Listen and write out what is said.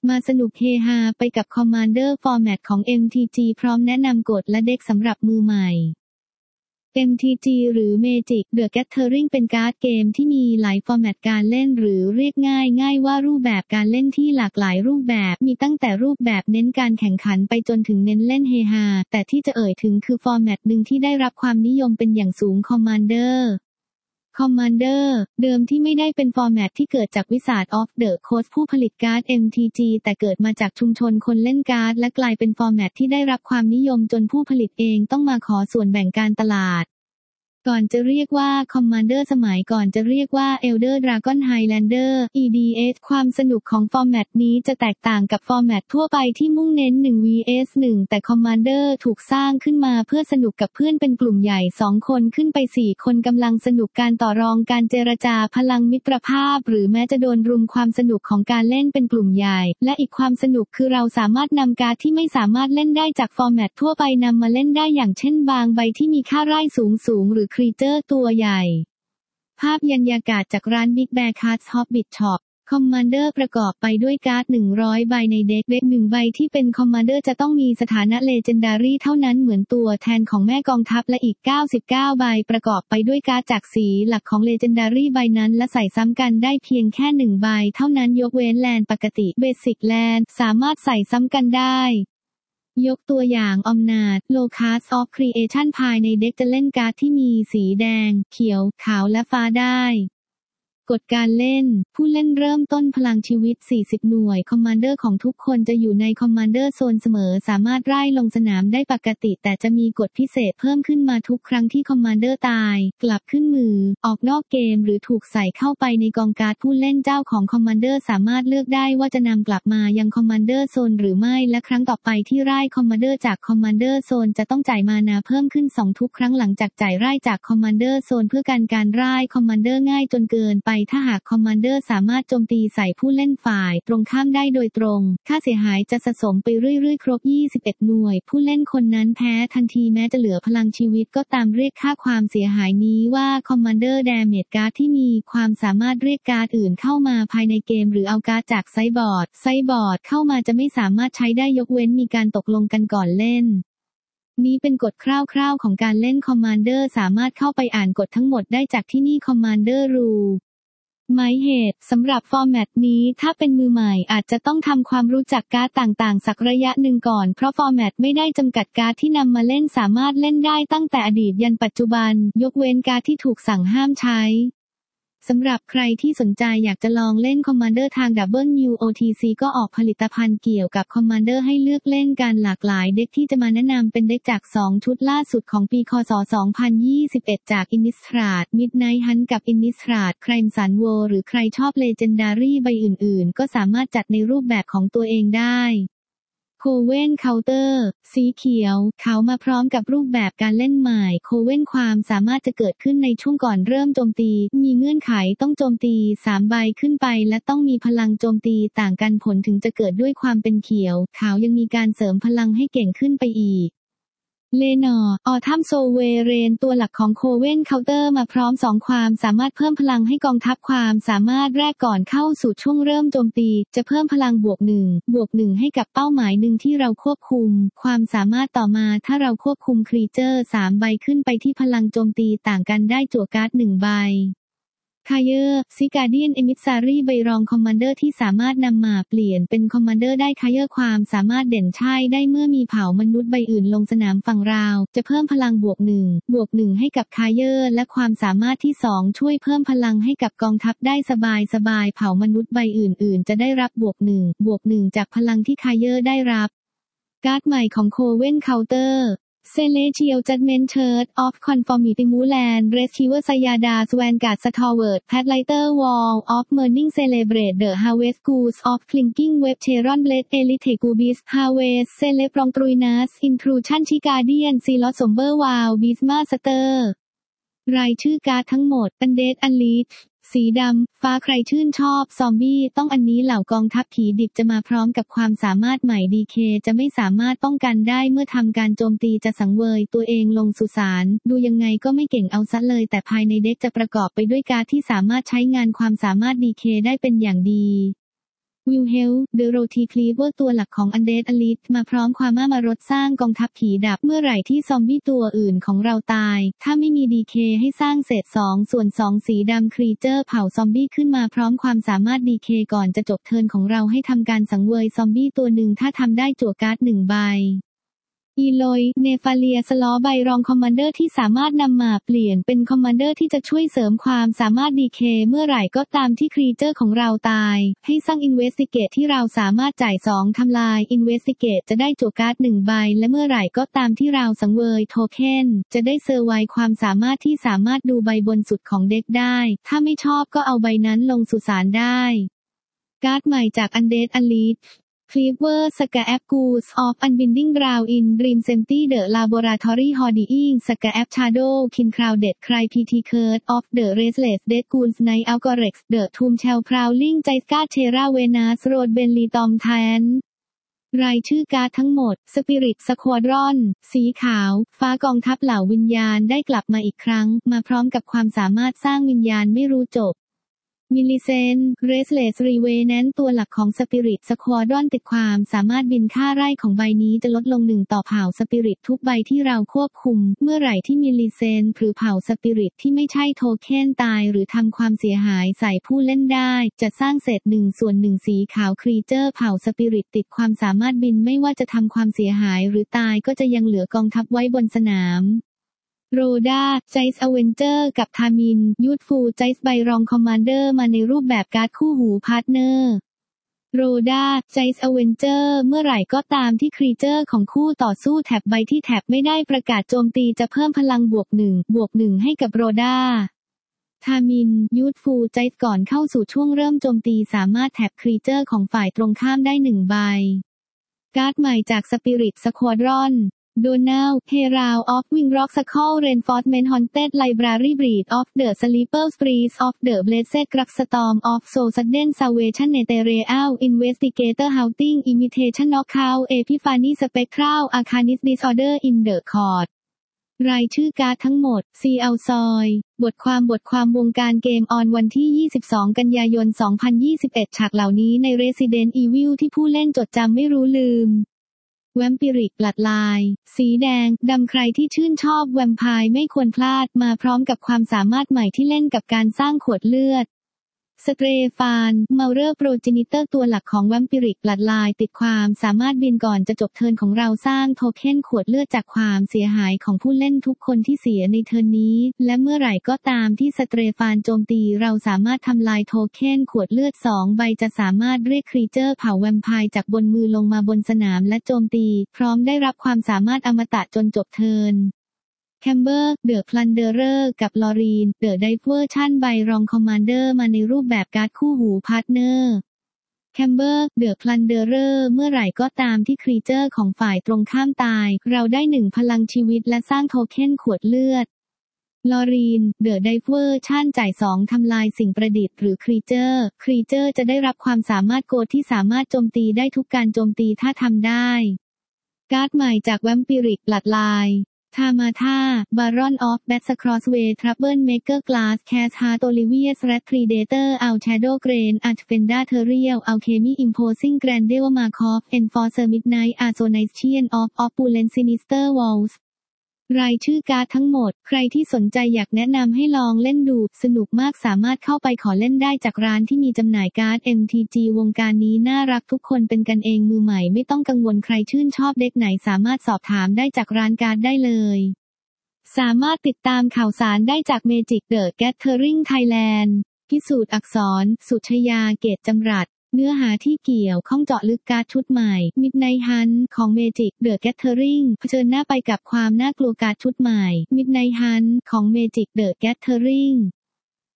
มาสนุกเฮฮาไปกับ Commander Format ของ MTG พร้อมแนะนำกฎและเด็กสำหรับมือใหม่ MTG หรือ Magic The Gathering เป็นการ์ดเกมที่มีหลายฟอร์แมตการเล่นหรือเรียกง่ายๆว่ารูปแบบการเล่นที่หลากหลายรูปแบบมีตั้งแต่รูปแบบเน้นการแข่งขันไปจนถึงเน้นเล่นเฮฮาแต่ที่จะเอ่ยถึงคือฟอร์แมตหนึ่งที่ได้รับความนิยมเป็นอย่างสูง Commander เดิมที่ไม่ได้เป็นฟอร์แมตที่เกิดจาก Wizards of the Coast ผู้ผลิตการ์ด MTG แต่เกิดมาจากชุมชนคนเล่นการ์ดและกลายเป็นฟอร์แมตที่ได้รับความนิยมจนผู้ผลิตเองต้องมาขอส่วนแบ่งการตลาดก่อนจะเรียกว่า Commander สมัยก่อนจะเรียกว่า Elder Dragon Highlander EDH ความสนุกของฟอร์แมตนี้จะแตกต่างกับฟอร์แมตทั่วไปที่มุ่งเน้น 1vs1 แต่ Commander ถูกสร้างขึ้นมาเพื่อสนุกกับเพื่อนเป็นกลุ่มใหญ่2คนขึ้นไป4คนกำลังสนุกการต่อรองการเจรจาพลังมิตรภาพหรือแม้จะโดนรุมความสนุกของการเล่นเป็นกลุ่มใหญ่และอีกความสนุกคือเราสามารถนำการ์ดที่ไม่สามารถเล่นได้จากฟอร์แมตทั่วไปนำมาเล่นได้อย่างเช่นบางใบที่มีค่าไร่สูงหรือครีเจอร์ตัวใหญ่ภาพบรรยากาศจากร้าน Big Bear Cards Hobbit Shop Commander ประกอบไปด้วยการ์ด100ใบในเด็ก1ใบที่เป็น Commander จะต้องมีสถานะ Legendary เท่านั้นเหมือนตัวแทนของแม่กองทัพและอีก99ใบประกอบไปด้วยการ์ดจากสีหลักของ Legendary ใบนั้นและใส่ซ้ำกันได้เพียงแค่1ใบเท่านั้นยกเว้นแลนด์ปกติ Basic Land สามารถใส่ซ้ำกันได้ยกตัวอย่างอำนาจ Locus of Creation ภายในเด็กจะเล่นการ์ดที่มีสีแดงเขียวขาวและฟ้าได้กฎการเล่นผู้เล่นเริ่มต้นพลังชีวิต40หน่วยคอมมานเดอร์ของทุกคนจะอยู่ในคอมมานเดอร์โซนเสมอสามารถไล่ลงสนามได้ปกติแต่จะมีกฎพิเศษเพิ่มขึ้นมาทุกครั้งที่คอมมานเดอร์ตายกลับขึ้นมือออกนอกเกมหรือถูกใส่เข้าไปในกองการ์ดผู้เล่นเจ้าของคอมมานเดอร์สามารถเลือกได้ว่าจะนำกลับมายังคอมมานเดอร์โซนหรือไม่และครั้งต่อไปที่ไล่คอมมานเดอร์จากคอมมานเดอร์โซนจะต้องจ่ายมานาเพิ่มขึ้น2ทุกครั้งหลังจากจ่ายไล่จากคอมมานเดอร์โซนเพื่อการไล่คอมมานเดอร์ง่ายจนเกินไปถ้าหากคอมมานเดอร์สามารถโจมตีใส่ผู้เล่นฝ่ายตรงข้ามได้โดยตรงค่าเสียหายจะสะสมไปเรื่อยๆครบ21หน่วยผู้เล่นคนนั้นแพ้ทันทีแม้จะเหลือพลังชีวิตก็ตามเรียกค่าความเสียหายนี้ว่า Commander Damage การ์ดที่มีความสามารถเรียกการ์ดอื่นเข้ามาภายในเกมหรือเอาการ์ดจากไซบอร์ดเข้ามาจะไม่สามารถใช้ได้ยกเว้นมีการตกลงกันก่อนเล่นนี้เป็นกฎคร่าวๆของการเล่น Commander สามารถเข้าไปอ่านกฎทั้งหมดได้จากที่นี่ Commander Ruleหมายเหตุสำหรับฟอร์แมตนี้ถ้าเป็นมือใหม่อาจจะต้องทำความรู้จักการ์ดต่างๆสักระยะหนึ่งก่อนเพราะฟอร์แมตไม่ได้จำกัดการ์ดที่นำมาเล่นสามารถเล่นได้ตั้งแต่อดีตยันปัจจุบันยกเว้นการ์ดที่ถูกสั่งห้ามใช้สำหรับใครที่สนใจอยากจะลองเล่น Commander ทาง WOTC ก็ออกผลิตภัณฑ์เกี่ยวกับ Commander ให้เลือกเล่นกันหลากหลายเด็กที่จะมาแนะนำเป็นเด็กจาก2ชุดล่าสุดของปีคศ2021จาก Innistrad Midnight Hunt กับ Innistrad Crimson War หรือใครชอบ Legendary ใบอื่นๆก็สามารถจัดในรูปแบบของตัวเองได้โคเว่นเคาน์เตอร์สีเขียวขาวมาพร้อมกับรูปแบบการเล่นใหม่โคเว่นความสามารถจะเกิดขึ้นในช่วงก่อนเริ่มโจมตีมีเงื่อนไขต้องโจมตี3ใบขึ้นไปและต้องมีพลังโจมตีต่างกันผลถึงจะเกิดด้วยความเป็นเขียวขาวยังมีการเสริมพลังให้เก่งขึ้นไปอีกเลนอร์ออทัมโซเวเรนตัวหลักของโคเว่นเคาน์เตอร์มาพร้อม2ความสามารถเพิ่มพลังให้กองทัพความสามารถแรกก่อนเข้าสู่ช่วงเริ่มโจมตีจะเพิ่มพลังบวก1ให้กับเป้าหมายหนึ่งที่เราควบคุมความสามารถต่อมาถ้าเราควบคุมครีเจอร์3ใบขึ้นไปที่พลังโจมตีต่างกันได้จั่วการ์ด1ใบคาเยอร์ซิกาเดียนเอมิสซารีใบรองคอมมานเดอร์ที่สามารถนำมาเปลี่ยนเป็นคอมมานเดอร์ได้คาเยอร์ความสามารถเด่นใช่ได้เมื่อมีเผ่ามนุษย์ใบอื่นลงสนามฝั่งราวจะเพิ่มพลังบวก1ให้กับคาเยอร์และความสามารถที่2ช่วยเพิ่มพลังให้กับกองทัพได้สบายเผ่ามนุษย์ใบอื่นๆจะได้รับบวก1จากพลังที่คาเยอร์ได้รับการ์ดใหม่ของโคเว่นเคาน์เตอร์Celestial Judgment Church of Conformity Mulan Rescuer Sayada Vanguard Stalwart Pathlighter Wall of Burning Celebrate the Harvest Goose of Clinking Web Cheron Blade Elite Gubis Harvest Celebrong Truinas Intrusion Guardian Silot Somber Wow Beast Master รายชื่อการ์ดทั้งหมด Undead Unleashed สีดำฟ้าใครชื่นชอบซอมบี้ต้องอันนี้เหล่ากองทัพผีดิบจะมาพร้อมกับความสามารถใหม่ DK จะไม่สามารถป้องกันได้เมื่อทำการโจมตีจะสังเวยตัวเองลงสุสานดูยังไงก็ไม่เก่งเอาซะเลยแต่ภายในเด็กจะประกอบไปด้วยการ์ดที่สามารถใช้งานความสามารถ DK ได้เป็นอย่างดีวิลเฮลเดอโรธีคลีเวอร์ตัวหลักของอันเดดอลิทมาพร้อมความมารถสร้างกองทัพผีดับเมื่อไหร่ที่ซอมบี้ตัวอื่นของเราตายถ้าไม่มีดีเคให้สร้างเศษ2 ส่วน 2สีดำครีเจอร์เผาซอมบี้ขึ้นมาพร้อมความสามารถดีเคก่อนจะจบเทิร์นของเราให้ทำการสังเวยซอมบี้ตัวหนึ่งถ้าทำได้จั่วการ์ด1 ใบอีโลยเนฟาเลียสล้อใบรองคอมมานเดอร์ที่สามารถนำมาเปลี่ยนเป็นคอมมานเดอร์ที่จะช่วยเสริมความสามารถดีเคเมื่อไหร่ก็ตามที่ครีเจอร์ของเราตายให้สร้างอินเวสติเกตที่เราสามารถจ่าย2ทำลายอินเวสติเกตจะได้จั่วการ์ด1 ใบและเมื่อไหร่ก็ตามที่เราสังเวยโทเค็นจะได้เซอร์ไวความสามารถที่สามารถดูใบบนสุดของเด็กได้ถ้าไม่ชอบก็เอาใบนั้นลงสุสานได้การ์ดใหม่จากอันเดดอลิทFever Scab Goose of Unbinding Ground in Dream Empty The Laboratory Hoarding Scab Shadow Kin Crowded Cry PT Curse of the Restless Dead Ghouls Night Algorex The Tomb Shell Prowling Jaiska Terra Venus Road Benly Tom Tan รายชื่อการ์ดทั้งหมด Spirit Squadron สีขาวฟ้ากองทัพเหล่าวิญญาณได้กลับมาอีกครั้งมาพร้อมกับความสามารถสร้างวิญญาณไม่รู้จบมิลลิเซนเรสเลสรีเวแนนตัวหลักของสปิริตสควอดรอนติดความสามารถบินค่าไร่ของใบนี้จะลดลง1ต่อเผ่าสปิริตทุกใบที่เราควบคุมเมื่อไหร่ที่มิลลิเซนหรือเผ่าสปิริตที่ไม่ใช่โทเค็นตายหรือทำความเสียหายใส่ผู้เล่นได้จะสร้างเศษ1 ส่วน 1สีขาวครีเจอร์เผ่าสปิริตติดความสามารถบินไม่ว่าจะทำความเสียหายหรือตายก็จะยังเหลือกองทัพไว้บนสนามโรดาไจส์อเวนเจอร์กับทามินยูทฟูไจส์ใบรองคอมมานเดอร์มาในรูปแบบการ์ดคู่หูพาร์ทเนอร์โรดาไจส์อเวนเจอร์เมื่อไหร่ก็ตามที่ครีเจอร์ของคู่ต่อสู้แท็บใบที่แท็บไม่ได้ประกาศโจมตีจะเพิ่มพลัง+1 ให้กับโรดาทามินยูทฟูไจส์ก่อนเข้าสู่ช่วงเริ่มโจมตีสามารถแท็บครีเจอร์ของฝ่ายตรงข้ามได้1 ใบการ์ดใหม่จากสปิริตสควอดรอนโดนัลเฮราวออฟวิงร็อกสคอลเรนฟอร์สเมนต์ฮอนเต็ดไลบรารีบรีดออฟเดอะสลีเปอร์สปรีสออฟเดอะเบลเซดกรักสตอมออฟโซซัดเดนซาเวชั่นเนเตเรอัลอินเวสติเกเตอร์เฮาติ้งอิมิเทชันน็อกเอาท์เอพิฟานีสเปกทรัลอาคานิสดิสออเดอร์อินเดอะคอร์ดรายชื่อการ์ดทั้งหมดซีอัลซอยบทความวงการเกมออนวันที่22กันยายน2021ฉากเหล่านี้ใน Resident Evil ที่ผู้เล่นจดจำไม่รู้ลืมแวมปิริกบลัดไลน์สีแดงดำใครที่ชื่นชอบแวมไพร์ไม่ควรพลาดมาพร้อมกับความสามารถใหม่ที่เล่นกับการสร้างขวดเลือดสเตรฟานเมาเรอร์โปรจินิเตอร์ตัวหลักของแวมปิริกบลัดไลน์ติดความสามารถบินก่อนจะจบเทิร์นของเราสร้างโทเค็นขวดเลือดจากความเสียหายของผู้เล่นทุกคนที่เสียในเทิร์นนี้และเมื่อไหร่ก็ตามที่สเตรฟานโจมตีเราสามารถทำลายโทเค็นขวดเลือด2 ใบจะสามารถเรียกครีเจอร์เผ่าแวมไพร์จากบนมือลงมาบนสนามและโจมตีพร้อมได้รับความสามารถอมตะจนจบเทิร์นแคมเบอร์เดอะพลันเดอร์กับลอรีนเดอะไดเวอร์ชั่นใบรองคอมมานเดอร์มาในรูปแบบการ์ดคู่หูพาร์ทเนอร์แคมเบอร์เดอะพลันเดอร์เมื่อไหร่ก็ตามที่ครีเจอร์ของฝ่ายตรงข้ามตายเราได้1 พลังชีวิตและสร้างโทเค็นขวดเลือดลอรีนเดอะไดเวอร์ชั่นจ่าย2ทำลายสิ่งประดิษฐ์หรือครีเจอร์จะได้รับความสามารถโกดที่สามารถโจมตีได้ทุกการโจมตีถ้าทำได้การ์ดใหม่จากแวมปิริกบลัดไลน์ทามาธาบารอนออฟแบทสครอสเวย์ทรัพเบิลเมเกอร์กลาสแคสฮาร์ตโอลิเวียสแรดพรีเดเตอร์อัลแชโดว์เกรนอัลเฟนดาเทเรียลอัลเคมีอิมโพซิ่งแกรนเดลมาคอฟเอนฟอร์เซอร์มิดไนท์อาโซไนเชียนออฟปูเลนซินิสเตอร์วอลส์รายชื่อการ์ดทั้งหมดใครที่สนใจอยากแนะนำให้ลองเล่นดูสนุกมากสามารถเข้าไปขอเล่นได้จากร้านที่มีจำหน่ายการ์ด MTG วงการนี้น่ารักทุกคนเป็นกันเองมือใหม่ไม่ต้องกังวลใครชื่นชอบเด็กไหนสามารถสอบถามได้จากร้านการ์ดได้เลยสามารถติดตามข่าวสารได้จาก Magic the Gathering Thailand พิสูจน์อักษรสุชยาเกตจำรัดเนื้อหาที่เกี่ยวข้องเจาะลึกการ์ดชุดใหม่ Midnight Hunt ของ Magic the Gathering เผชิญหน้าไปกับความน่ากลัวการ์ดชุดใหม่ Midnight Hunt ของ Magic the Gathering